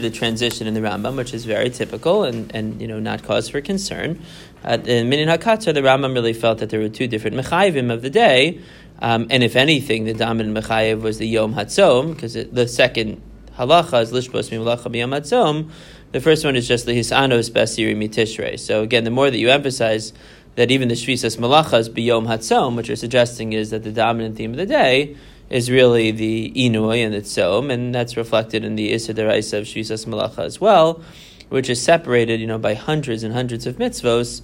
the transition in the Rambam, which is very typical and not cause for concern. In Minyan HaKatzar, the Rambam really felt that there were two different mechayivim of the day, and if anything, the dominant mechayiv was the Yom HaTzom, because the second halacha is Lishbos Mimalacha B'Yom HaTzom. The first one is just the Hisanos Basiri Mitishrei. So again, the more that you emphasize that even the Shvisas Malachas B'Yom HaTzom, which you're suggesting is that the dominant theme of the day is really the Inui and the Tzom, and that's reflected in the Issa Deraisa of Shvisas Malacha as well, which is separated, by hundreds and hundreds of mitzvos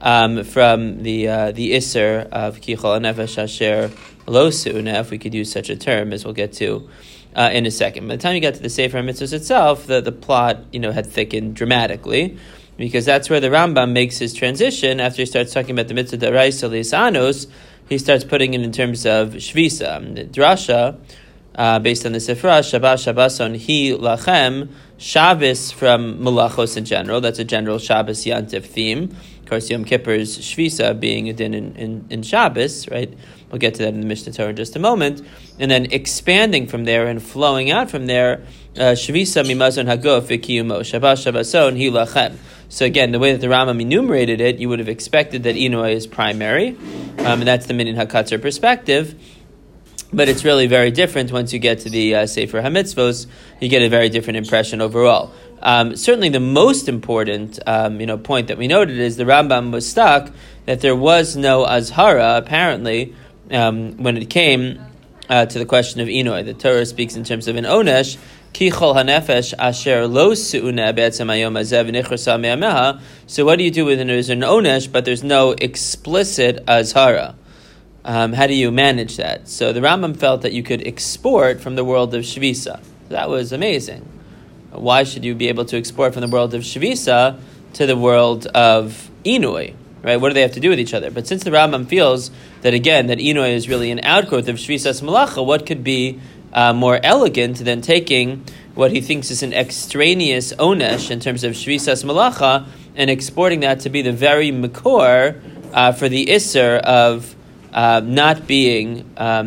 from the Isser of Kichol Nefesh Asher Lo Su'una, if we could use such a term, as we'll get to in a second. By the time you got to the Sefer HaMitzvos itself, the plot had thickened dramatically, because that's where the Rambam makes his transition. After he starts talking about the Mitzvah Deraisa Lisanos, he starts putting it in terms of Shvisa. The Drasha, based on the Sifra, Shabbason Hi Lachem, Shabbos from Malachos in general. That's a general Shabbos Yantif theme. Of course, Yom Kippur's Shvisa being a din in Shabbos, right? We'll get to that in the Mishnah Torah in just a moment. And then expanding from there and flowing out from there, Shvisa Mimazon Haguf Vikiyumo, Shabbason Hi Lachem. So again, the way that the Rambam enumerated it, you would have expected that Inui is primary, and that's the Minyan HaKatzar perspective. But it's really very different once you get to the Sefer HaMitzvos. You get a very different impression overall. Certainly, the most important point that we noted is the Rambam was stuck that there was no azhara apparently when it came to the question of Inui. The Torah speaks in terms of an onesh. Kichol hanefesh asher lo su'una be'etzem hayom hazeh v'nichrasa me'ameha. So what do you do when there's an onesh but there's no explicit azhara? How do you manage that? So the Rambam felt that you could export from the world of Shvisa. That was amazing. Why should you be able to export from the world of Shvisa to the world of Inui? Right? What do they have to do with each other? But since the Rambam feels that, again, that Inui is really an outgrowth of Shvisas Malacha, what could be more elegant than taking what he thinks is an extraneous onesh in terms of Shvisas Malacha and exporting that to be the very makor for the Isser of not being,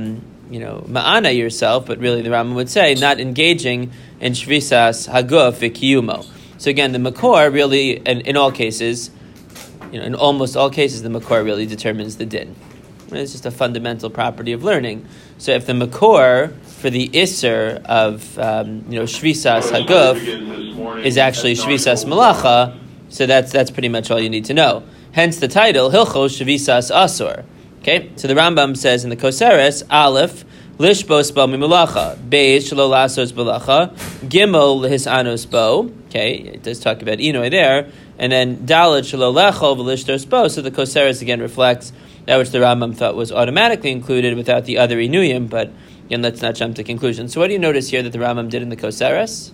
ma'ana yourself, but really the Rambam would say, not engaging in Shvisas Haguf Vikiyumo. So again, the makor really, in all cases, in almost all cases, the makor really determines the din. It's just a fundamental property of learning. So if the makor for the Isser of, Shvisas Haguf is actually Shvisas Malacha, so that's pretty much all you need to know. Hence the title, Hilchos Shvisas Asur. Okay, so the Rambam says in the Koseres, Aleph, Lishbos bo mimulacha, Beis shelo lasos balacha, Gimel hisanos bo. Okay, it does talk about Inui there, and then Dalet shelo lechol v'lishtos bo. So the Koseres again reflects that which the Rambam thought was automatically included without the other Inuyim, but again, let's not jump to conclusions. So what do you notice here that the Rambam did in the Koseres?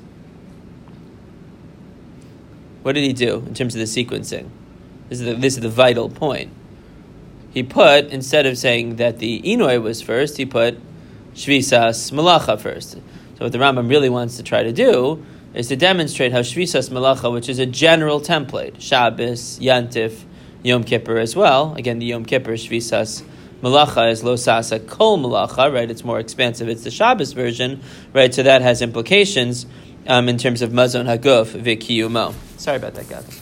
What did he do in terms of the sequencing? This is the vital point. He put, instead of saying that the Inui was first, he put Shvisas Malacha first. So what the Rambam really wants to try to do is to demonstrate how Shvisas Malacha, which is a general template, Shabbos, Yantif, Yom Kippur as well. Again, the Yom Kippur Shvisas Malacha is Lo Sasa Kol Malacha, right? It's more expansive. It's the Shabbos version, right? So that has implications in terms of Mazon Haguf Vikiyumo. Sorry about that, guys.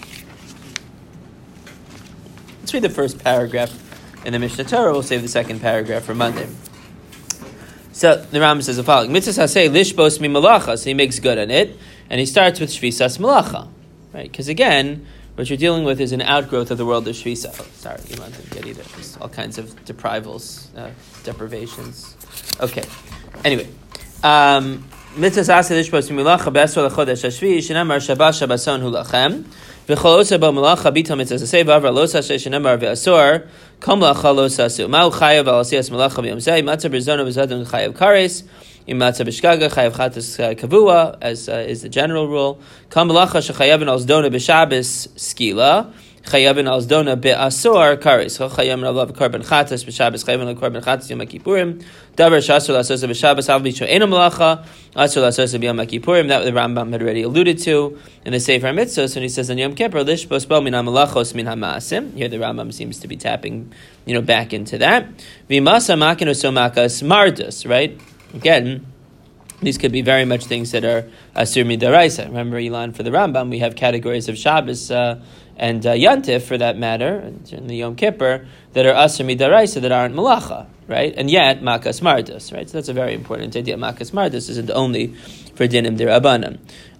Let's read the first paragraph in the Mishnah Torah. We'll save the second paragraph for Monday. So the Rambam says the following: Mitzvah Hasei Lishbos Mi Malacha. So he makes good on it, and he starts with Shvisas Malacha, right? Because again, what you're dealing with is an outgrowth of the world of Shvisa. Oh, sorry, you want to get either. There's all kinds of deprivations. Okay. Anyway, Mitzvah Hasei Lishbos Mi Malacha Be'esor LaChodesh HaShvi Shenamar Shabbat Shabbason Hu Lachem. V'cholosa bo malacha bita mitzvah sasei v'avra lo sasei shenemar v'asor kom malacha lo sasu ma'u chayav al asiyas malacha b'yom zeh matzah b'zona v'zadon chayav kares im matzah b'shgaga chayav chatas kavua, as is the general rule. Kom malacha shechayavin al zdona b'shabes skila chayavin al zdona b'asor kares chayavin al lav korban chatas b'shabes chayavin al korban chatas yom kippurim davar shasur lasosa b'shabes al b'sho eno malacha asur lasosa b'yom kippurim. That the Rambam had already alluded to in the Sefer HaMitzvos when he says on Yom Kippur lishbos bo min hamalachos min hamaasim. Here the Rambam seems to be tapping back into that. V'masa makin oso makas mardus, right? Again, These could be very much things that are asur midaraisa. Remember, Elon, for the Rambam, we have categories of Shabbos and Yantif, for that matter, and the Yom Kippur, that are asur midaraisa, that aren't malacha, right? And yet, makas mardas, right? So that's a very important idea. Makas mardas isn't only for dinim derabanan.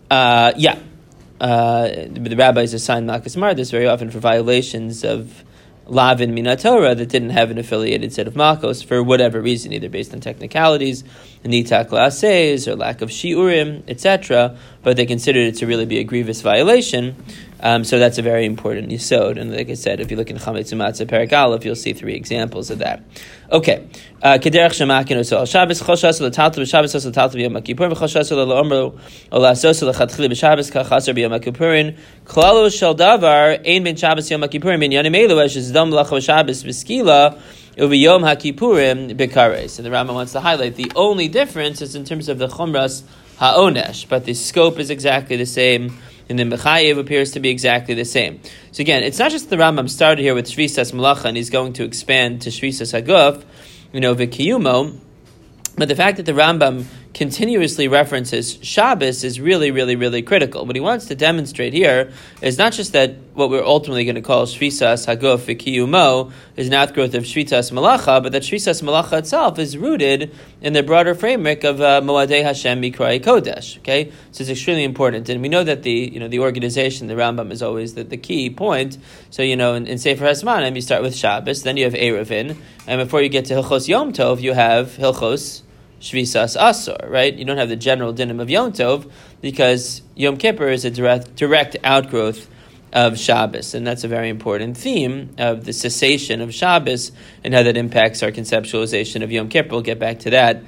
The rabbis assign makas mardas very often for violations of Lavin Minatorah that didn't have an affiliated set of makos for whatever reason, either based on technicalities, nitak la'aseis, or lack of shiurim, etc. But they considered it to really be a grievous violation. So that's a very important yisod. And like I said, if you look in Chametz Umatzah Perek Aleph, you'll see 3 examples of that. Okay. Kederech shemakin osel Shabbos choshasu l'taltel b'Shabbos osel l'taltel b'Yom Kippurim v'choshasu l'omru olasosu l'chatchili b'Shabbos kachasar b'Yom Kippurim klalo shel davar ein ben Shabbos Yom Kippurim in yanim elu as dam l'cha b'Shabbos b'skila u'v'Yom HaKippurim b'kares. And the Rambam wants to highlight the only difference is in terms of the chumras ha'onesh, but the scope is exactly the same. And the Mechayev appears to be exactly the same. So again, it's not just the Rambam started here with Shvisas Malacha and he's going to expand to Shvisas Haguf, V'kiyumo, but the fact that the Rambam continuously references Shabbos is really, really, really critical. What he wants to demonstrate here is not just that what we're ultimately going to call Shvisas Haguf V'kiyumo is an outgrowth of Shvisas Malacha, but that Shvisas Malacha itself is rooted in the broader framework of Moadei Hashem Mikrai Kodesh. Okay, so it's extremely important, and we know that the organization, the Rambam, is always the key point. So in Sefer Hasmanim you start with Shabbos, then you have Eruvin, and before you get to Hilchos Yom Tov, you have Hilchos Shvisas Asor, right? You don't have the general dinim of Yom Tov because Yom Kippur is a direct outgrowth of Shabbos, and that's a very important theme of the cessation of Shabbos and how that impacts our conceptualization of Yom Kippur. We'll get back to that,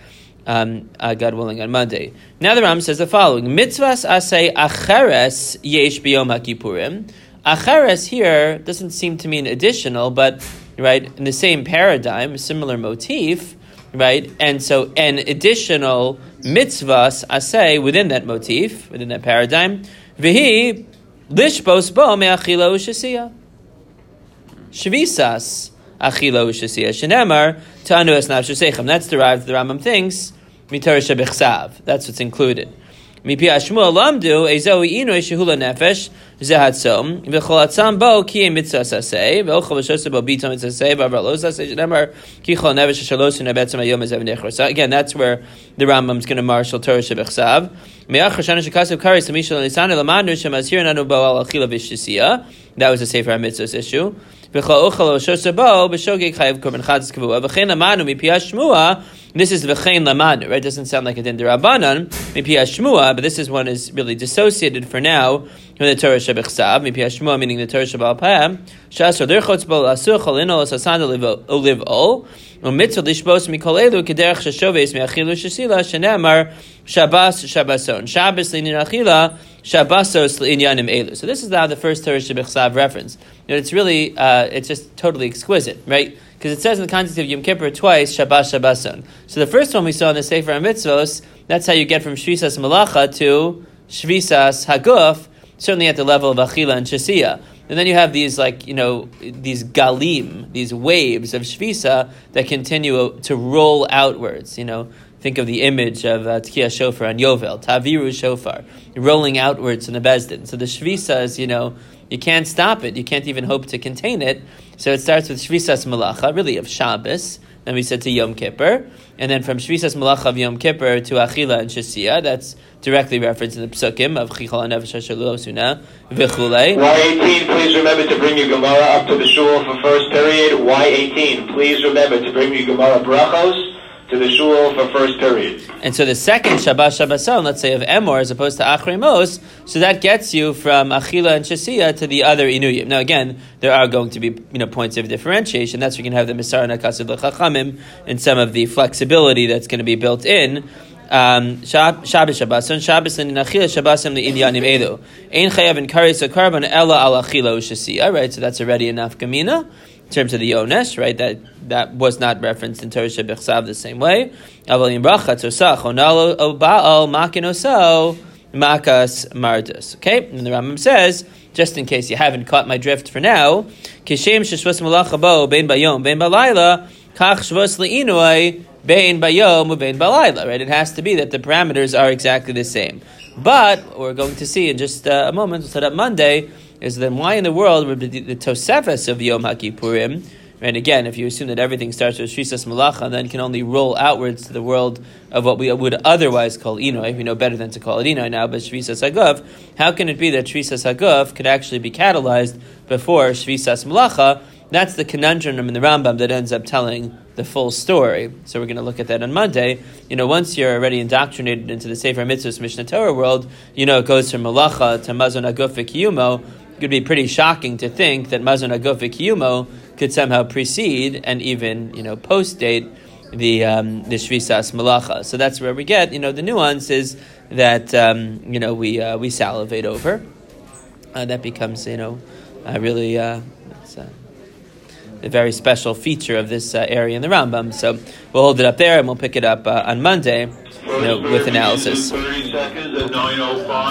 God willing, on Monday. Now the Ram says the following: Mitzvahs asay acheres yesh b'Yom HaKippurim. Acheres here doesn't seem to mean additional, but right in the same paradigm, similar motif. Right, and so an additional mitzvahs asay within that motif, within that paradigm, v'hi lishbos bo me'achila u'shasiya. Shvisas achila u'shasiya. Shenemar ta'anu es nafshu seichem. That's derived, the Rambam thinks, mitorah shebechsav. That's what's included. Mipi Ashmuel lamdu ezohi inu shehula nefesh zehatzom v'cholatzam bo ki mitzvah sasei v'ochol v'shosa bo bitom mitzvah v'avralos sasei shemar ki chol nefesh shalosu nebetzam ayom ezev nechor. So again, that's where the Rambam's going to marshal Torah shebechsav. Me'ach Hashanah shekasav karis l'mishal nisanu l'manu shemazhir nanu bo al achila v'shisiya. That was a Sefer HaMitzvos issue. This is the v'chein lamanu, right? It doesn't sound like a din d'Rabbanan, mipi hashmua, but this is one is really dissociated for now from the Torah shebechsav, mipi hashmua, meaning the Torah shebal peh, shasor derchotz bo l'asur cholino l'sasana oliv ol, u'mitzvah lishbos mikol elu kederech sheshoves me'achilu shesila, shenemar Shabbos Shabbason, Shabbos l'inyan achila, Shabbosos l'inyanim elu. So this is now the first Torah shebechsav reference. It's really, it's just totally exquisite, right? Because it says in the context of Yom Kippur twice, Shabbos Shabbason. So the first one we saw in the Sefer HaMitzvos, that's how you get from Shvisas Malacha to Shvisas Haguf, certainly at the level of Achila and Shasiya. And then you have these, these galim, these waves of Shvisa that continue to roll outwards, Think of the image of Tkiya Shofar and Yovel, Taviru Shofar, rolling outwards in the Bezdin. So the Shvisa is, you can't stop it. You can't even hope to contain it. So it starts with Shvisas Malacha, really of Shabbos. Then we said to Yom Kippur. And then from Shvisas Malacha of Yom Kippur to Achila and Shasiya, that's directly referenced in the Psukim of Chichol HaNefesh Asher Lo Suna, V'chulei. Y18, please remember to bring your Gemara up to the shul for first period. Y18, please remember to bring your Gemara brachos to the shul for first period. And so the second Shabbat Shabbason, let's say of Emor, as opposed to Achrei Mos, so that gets you from Achila and Shasiya to the other Inuyim. Now again, there are going to be points of differentiation. That's where you can have the Misar and Akasid L'Chachamim and some of the flexibility that's going to be built in. Shabbos Shabbason, Shabbos and Achila Shabbason L'Inyanim Elu. Ein Chayav and Karis Akarban Ella Al Achila U'Shasiya, right? So that's already enough Kamina. In terms of the Yonesh, right, that was not referenced in Torah Shebechsav the same way. Aval Yimbracha Tosach Onalo Oba'al Makinoso Makas Mardus. Okay, and the Rambam says, just in case you haven't caught my drift for now, Kishem Sheshvos Malacha Bo Bein Bayom Bein Balayla Kach Shvos Le'inuai bein bayom ubein balayla, right? It has to be that the parameters are exactly the same. But what we're going to see in just a moment, we'll set up Monday, is then why in the world would be the Tosefes of Yom HaKippurim? And again, if you assume that everything starts with Shvisas Malacha, then can only roll outwards to the world of what we would otherwise call Inoi. We know better than to call it Inoi now, but Shvisas Haguf. How can it be that Shvisas Haguf could actually be catalyzed before Shvisas Malacha? That's the conundrum in the Rambam that ends up telling the full story. So we're going to look at that on Monday. Once you're already indoctrinated into the Sefer Mitzvahs Mishnah Torah world, it goes from Malacha to Mazon Haguf V'Kiyumo. It would be pretty shocking to think that Mazon Haguf V'Kiyumo could somehow precede and even, post-date the Shvisas Malacha. So that's where we get, the nuance is that, we salivate over. That becomes, really, it's a very special feature of this area in the Rambam. So we'll hold it up there and we'll pick it up on Monday, with analysis. 30 seconds at 9:05.